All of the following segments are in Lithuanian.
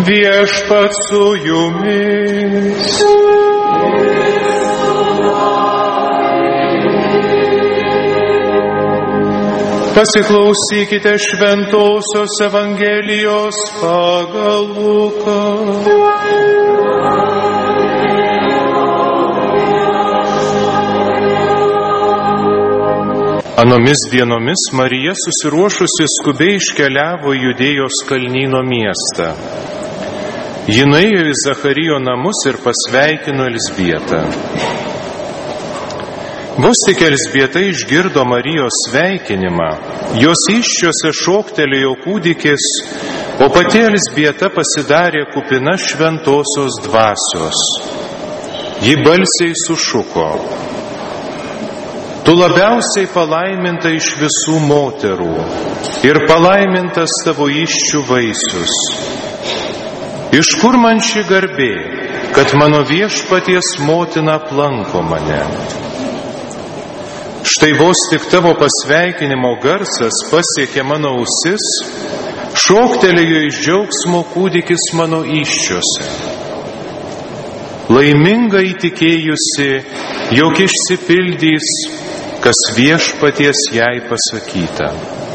Viešpats su jumis. Pasiklausykite Šventosios Evangelijos pagal Luką. Anomis dienomis Marija susiruošusi skubiai iškeliavo į Judėjos kalnyno miestą. Ji nuėjo į Zacharijo namus ir pasveikino Elzbietą. Vos tik Elzbieta išgirdo Marijos sveikinimą, jos įsčiose šoktelėjo kūdikis, o pati Elzbieta pasidarė kupina šventosios dvasios. Ji balsiai sušuko: Tu labiausiai palaiminta iš visų moterų ir palaimintas tavo įsčių vaisius. Iš kur man ši garbė, kad mano viešpaties motina aplanko mane? Štai vos tik tavo pasveikinimo garsas pasiekė mano ausis, šoktelėjo iš džiaugsmo kūdikis mano įsčiose. Laiminga įtikėjusi, jog išsipildys, kas viešpaties jai pasakyta.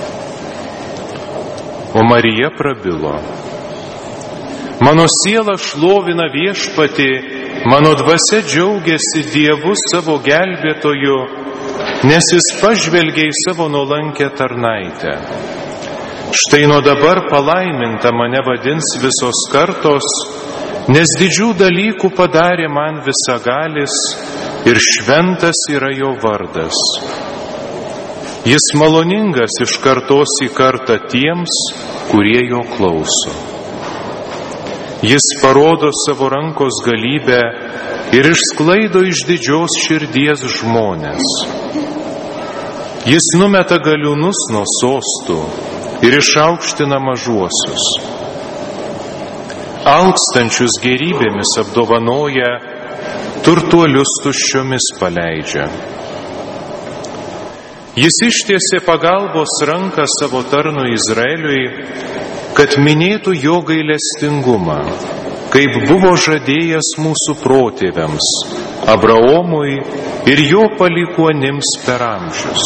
O Marija prabilo: Mano siela šlovina viešpatį, mano dvasia džiaugiasi Dievu savo gelbėtoju, nes jis pažvelgė į savo nuolankę tarnaitę. Štai nuo dabar palaiminta mane vadins visos kartos, nes didžių dalykų padarė man visagalis ir šventas yra jo vardas. Jis maloningas iš kartos į kartą tiems, kurie jo klauso. Jis parodo savo rankos galybę ir išsklaido iš didžios širdies žmones. Jis numeta galiūnus nuo sostų ir išaukština mažuosius. Alkstančius gerybėmis apdovanoja, turtuolius tuščiomis paleidžia. Jis ištiesė pagalbos ranką savo tarnui Izraeliui, kad minėtų jo gailestingumą, kaip buvo žadėjęs mūsų protėviams, Abraomui ir jo palikuonims per amžius.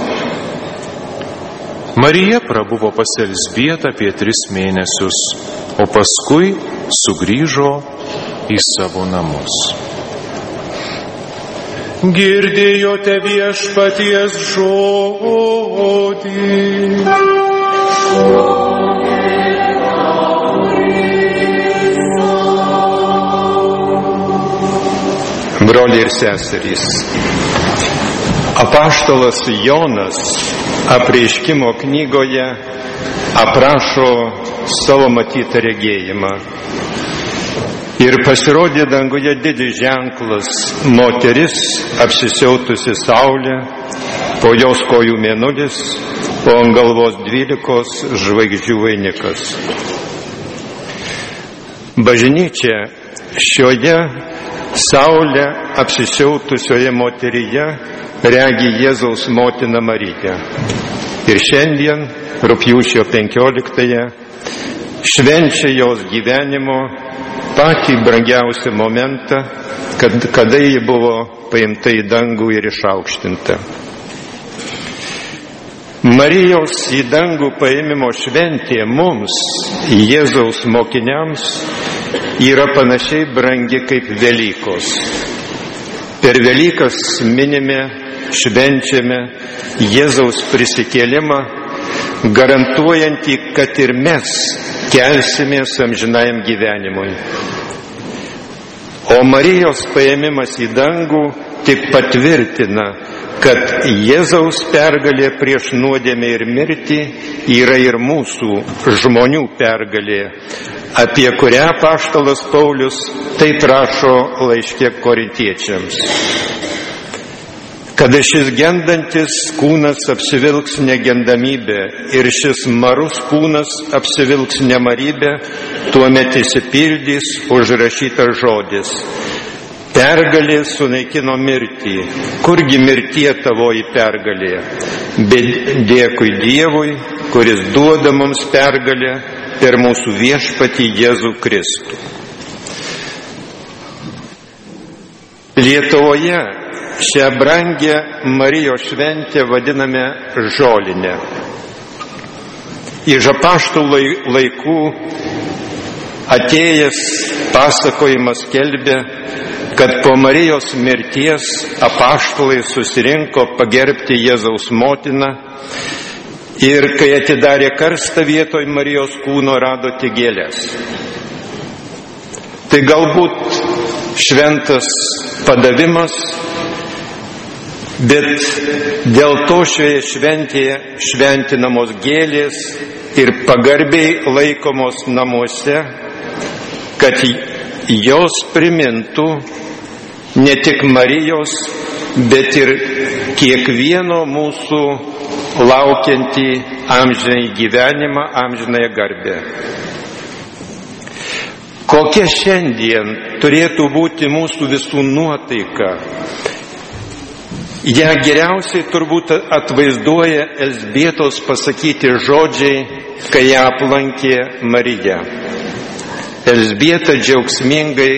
Marija prabuvo pas Elzbietą apie 3 mėnesius, o paskui sugrįžo į savo namus. Girdėjote viešpaties žodį. Broliai ir seserys, apaštalas Jonas Apreiškimo knygoje aprašo savo matytą regėjimą. Ir pasirodė danguje didis ženklas, moteris apsisiautusi saulė, po jos kojų mėnulis, o ant galvos 12 žvaigždžių vainikas. Bažnyčia šioje saulę apsisiautusioje moteryje regi Jėzaus motiną Mariją. Ir šiandien, rugpjūčio 15-ąją, švenčia jos gyvenimo patį brangiausią momentą, kada ji buvo paimta į dangų ir išaukštinta. Marijos į dangų paėmimo šventė mums, Jėzaus mokiniams, yra panašiai brangi kaip Velykos. Per Velykas minime, švenčiame Jėzaus prisikėlimą, garantuojantį, kad ir mes kelsimės amžinajam gyvenimui. O Marijos paėmimas į dangų tik patvirtina, kad Jėzaus pergalė prieš nuodėmę ir mirtį yra ir mūsų žmonių pergalė, apie kurią apaštalas Paulius taip rašo laiške Korintiečiams. Kada šis gendantis kūnas apsivilks negendamybę ir šis marus kūnas apsivilks nemarybę, tuomet išsipildys užrašytas žodis: pergalė sunaikino mirtį. Kurgi mirtie tavoji pergalė? Bet dėkui Dievui, kuris duoda mums pergalę per mūsų viešpatį Jėzų Kristų. Lietuvoje šią brangę Marijos šventę vadiname žolinę. Iš apaštalų laikų atėjęs pasakojimas skelbė, kad po Marijos mirties apaštalai susirinko pagerbti Jėzaus motiną ir kai atidarė karstą vietoj Marijos kūno, rado tik gėles. Tai galbūt šventas padavimas, bet dėl to šioje šventėje šventinamos gėlės ir pagarbiai laikomos namuose, kad jos primintų ne tik Marijos, bet ir kiekvieno mūsų laukiantį amžinąjį gyvenimą, amžinąją garbę. Kokia šiandien turėtų būti mūsų visų nuotaika? Ja geriausiai turbūt atvaizduoja Elzbietos pasakyti žodžiai, kai ją aplankė Marija. Elzbieta džiaugsmingai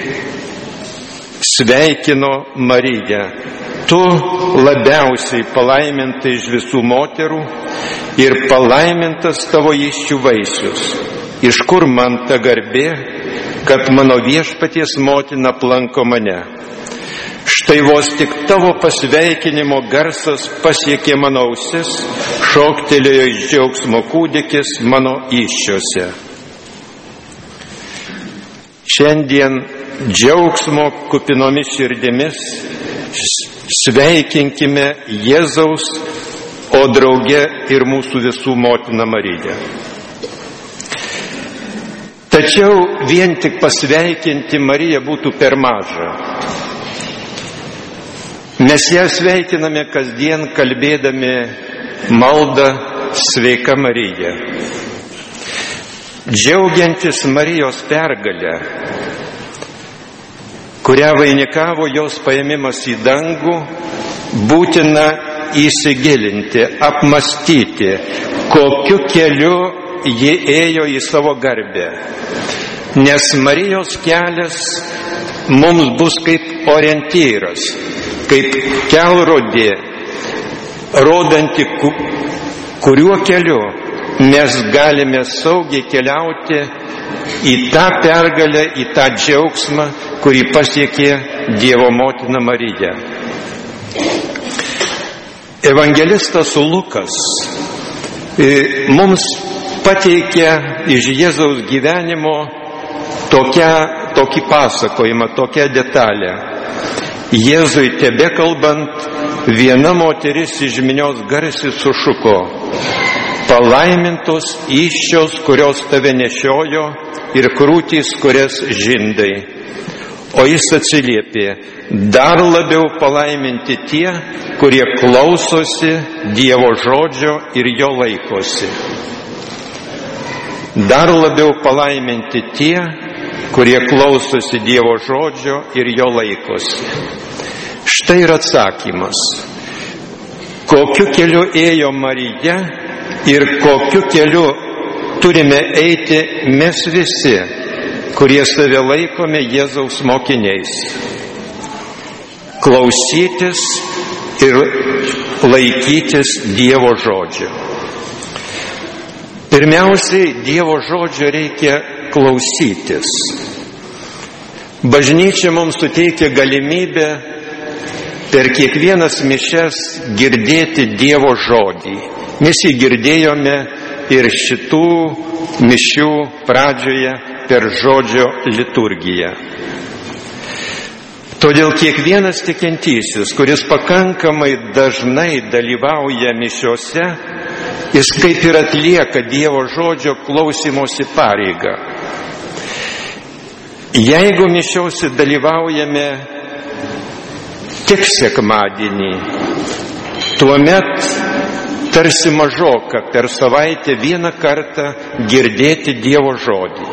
sveikino Mariją. Tu labiausiai palaiminta iš visų moterų ir palaimintas tavo įsčių vaisius. Iš kur man ta garbė, kad mano viešpaties motina aplanko mane? Štai vos tik tavo pasveikinimo garsas pasiekė mano ausis, šoktelėjo iš džiaugsmo kūdikis mano įsčiuose. Šiandien džiaugsmo kupinomis širdimis sveikinkime Jėzaus, o drauge ir mūsų visų motiną Mariją. Tačiau vien tik pasveikinti Mariją būtų per maža. Mes ją sveikiname kasdien kalbėdami maldą Sveika Marija. Džiaugiantis Marijos pergalę, kurią vainikavo jos paėmimas į dangų, būtina įsigilinti, apmastyti, kokiu keliu ji ėjo į savo garbę. Nes Marijos kelias mums bus kaip orientyras, kaip kelrodė, rodanti, kuriuo keliu mes galime saugiai keliauti į tą pergalę, į tą džiaugsmą, kurį pasiekė Dievo motina Marija. Evangelistas Lukas mums pateikia iš Jėzaus gyvenimo tokį pasakojimą, tokią detalę. Jėzui tebekalbant, viena moteris iš minios garsiai sušuko: palaimintos įsčios, kurios tave nešiojo, ir krūtys, kurias žindai. O jis atsiliepė: dar labiau palaiminti tie, kurie klausosi Dievo žodžio ir jo laikosi. Dar labiau palaiminti tie, kurie klausosi Dievo žodžio ir jo laikosi. Štai ir atsakymas. Kokiu keliu ėjo Marija ir kokiu keliu turime eiti mes visi, kurie save laikome Jėzaus mokiniais. Klausytis ir laikytis Dievo žodžio. Pirmiausiai, Dievo žodžio reikia klausytis. Bažnyčia mums suteikia galimybę per kiekvienas mišias girdėti Dievo žodį. Mes jį girdėjome ir šitų mišių pradžioje per žodžio liturgiją. Todėl kiekvienas tikintysis, kuris pakankamai dažnai dalyvauja mišiose, jis kaip ir atlieka Dievo žodžio klausymosi pareigą. Jeigu mišiose dalyvaujame tik sekmadienį, tuomet tarsi mažoka per savaitę vieną kartą girdėti Dievo žodį.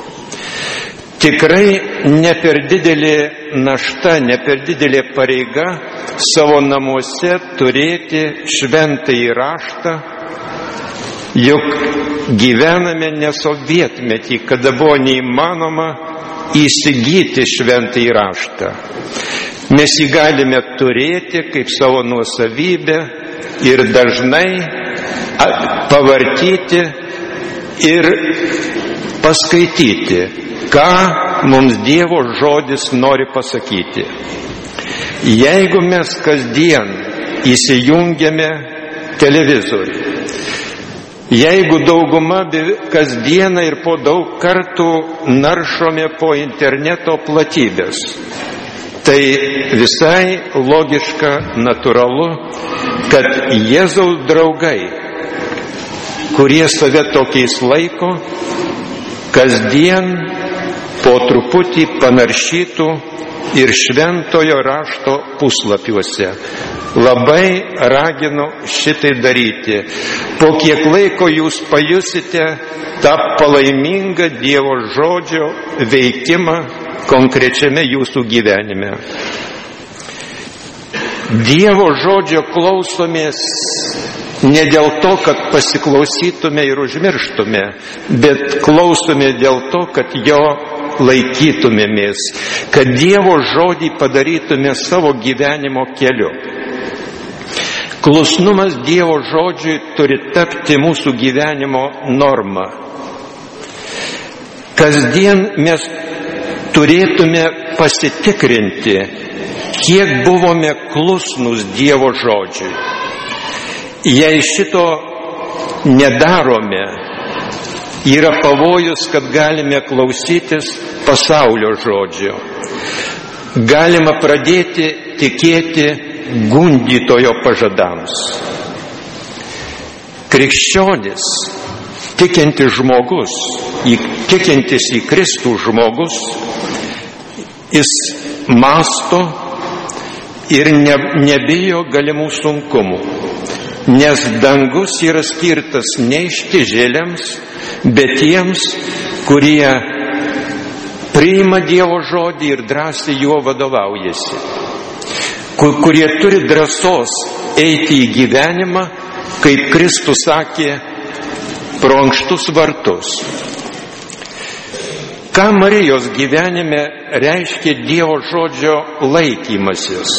Tikrai ne per didelė našta, ne per didelė pareiga savo namuose turėti šventąjį raštą Juk gyvename ne sovietmetį, kada buvo neįmanoma įsigyti šventąjį raštą. Mes jį galime turėti kaip savo nuosavybę ir dažnai pavartyti ir paskaityti, ką mums Dievo žodis nori pasakyti. Jeigu mes kasdien įsijungiame televizorių, jeigu dauguma kasdieną ir po daug kartų naršome po interneto platybės, tai visai logiška, natūralu, kad Jėzaus draugai, kurie save tokiais laiko, kasdien po truputį panaršytų ir šventojo rašto puslapiuose. Labai raginu šitai daryti. Po kiek laiko jūs pajusite tą palaimingą Dievo žodžio veikimą konkrečiame jūsų gyvenime. Dievo žodžio klausomės ne dėl to, kad pasiklausytume ir užmirštume, bet klausome dėl to, kad jo laikytumėmės, kad Dievo žodį padarytume savo gyvenimo keliu. Klusnumas Dievo žodžiui turi tapti mūsų gyvenimo norma. Kasdien mes turėtume pasitikrinti, kiek buvome klusnus Dievo žodžiui. Jei šito nedarome, yra pavojus, kad galime klausytis pasaulio žodžio. Galima pradėti tikėti gundytojo pažadams. Krikščionis, tikintis žmogus, tikintis į Kristų žmogus, jis mąsto ir nebijo galimų sunkumų, nes dangus yra skirtas ne ištižėliams, bet tiems, kurie priima Dievo žodį ir drąsiai juo vadovaujasi, kurie turi drąsos eiti į gyvenimą, kaip Kristus sakė, pro ankštus vartus. Ką Marijos gyvenime reiškia Dievo žodžio laikymasis?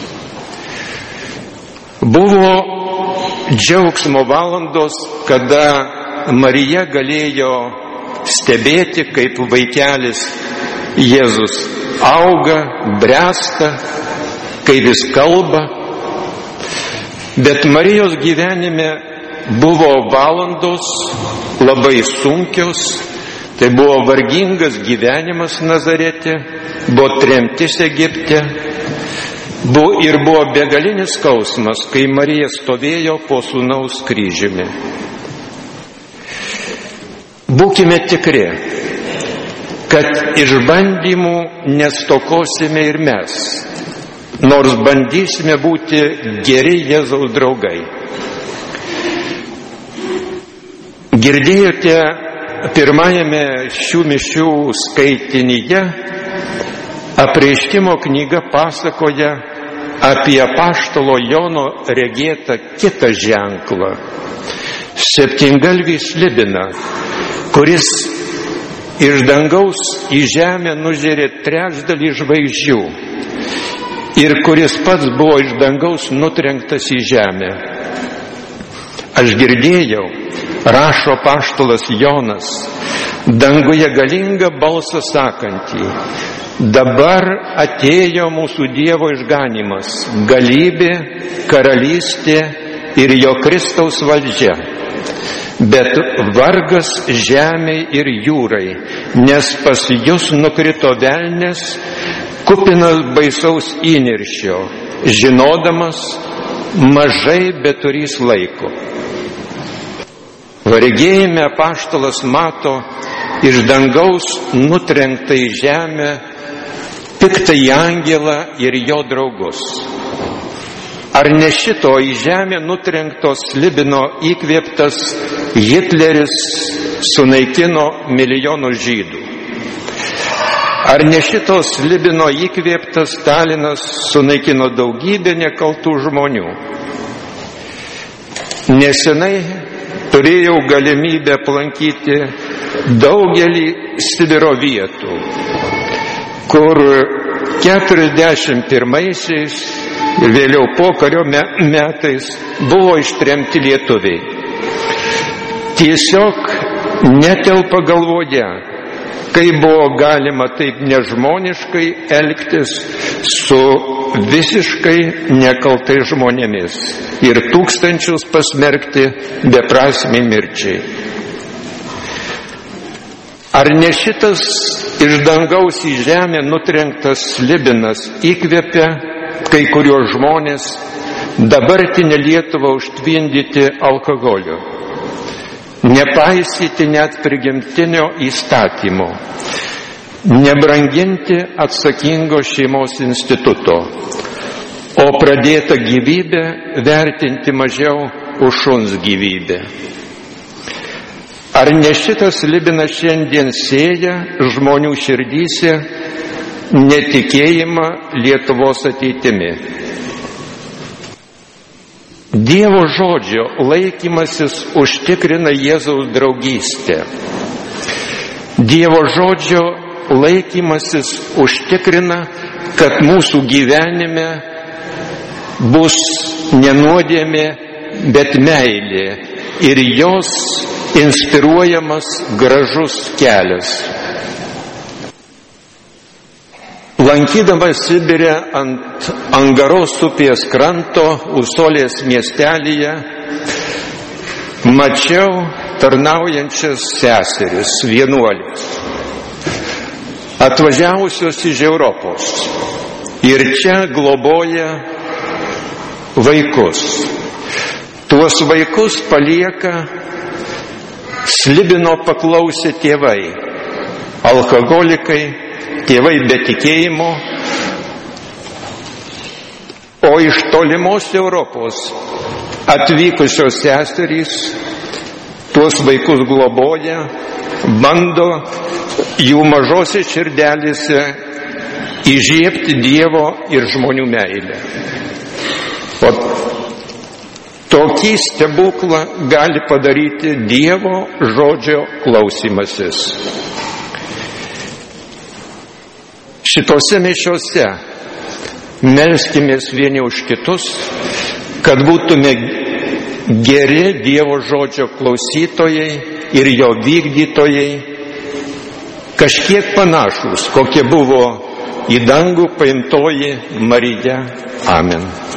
Buvo džiaugsmo valandos, kada Marija galėjo stebėti, kaip vaikelis Jėzus auga, bręsta, kaip jis kalba. Bet Marijos gyvenime buvo valandos labai sunkios, tai buvo vargingas gyvenimas Nazarete, buvo tremtis Egipte, buvo begalinis skausmas, kai Marija stovėjo po sūnaus kryžiumi. Būkime tikri, kad išbandymų nestokosime ir mes, nors bandysime būti geri Jėzaus draugai. Girdėjote pirmajame šių mišių skaitinyje, Apreiškimo knyga pasakoja apie apaštalo Jono regėtą kitą ženklą, septyngalvį slibiną, kuris iš dangaus į žemę nužėrė trečdalį žvaigždžių ir kuris pats buvo iš dangaus nutrenktas į žemę. Aš girdėjau, rašo apaštalas Jonas, danguje galingą balsą sakantį: dabar atėjo mūsų Dievo išganymas, galybė, karalystė ir jo Kristaus valdžia. Bet vargas žemei ir jūrai, nes pas jus nukrito velnias, kupinas baisaus įniršio, žinodamas mažai beturys laiko. Regėjime apaštalas mato iš dangaus nutrenktą į žemę piktąjį angelą ir jo draugus. Ar ne šito į žemę nutrenkto slibino įkvėptas Hitleris sunaikino milijonus žydų? Ar ne šito slibino įkvėptas Stalinas sunaikino daugybę nekaltų žmonių? Nesenai turėjau galimybę aplankyti daugelį Sibiro vietų, kur 41-aisiais ir vėliau pokario metais buvo ištremti lietuviai. Tiesiog netelpa galvoje, kaip buvo galima taip nežmoniškai elgtis su visiškai nekaltais žmonėmis ir tūkstančius pasmerkti beprasmiai mirčiai. Ar ne šitas iš dangaus į žemę nutrenktas slibinas įkvėpia kai kurios žmonės dabartinę Lietuvą užtvindyti alkoholiu, nepaisyti net prigimtinio įstatymo, nebranginti atsakingo šeimos instituto, o pradėtą gyvybę vertinti mažiau už šuns gyvybę? Ar ne šitas slibinas šiandien sėja žmonių širdyse netikėjimą Lietuvos ateitimi? Dievo žodžio laikymasis užtikrina Jėzaus draugystę. Dievo žodžio laikymasis užtikrina, kad mūsų gyvenime bus ne nuodėmė, bet meilė ir jos inspiruojamas gražus kelias. Lankydamas Sibire ant Angaros upės kranto Usolės miestelyje, mačiau tarnaujančias seseris, vienuolės, atvažiavusios iš Europos ir čia globoja vaikus. Tuos vaikus palieka Slibino paklausę tėvai, alkoholikai, tėvai be tikėjimo, o iš tolimos Europos atvykusios seserys tuos vaikus globoja, bando jų mažose širdelėse įžiebti Dievo ir žmonių meilę. O tokį stebuklą gali padaryti Dievo žodžio klausymasis. Šitose mišiose melskimės vieni už kitus, kad būtume geri Dievo žodžio klausytojai ir jo vykdytojai, kažkiek panašus, kokie buvo į dangų paimtoji Marija. Amen.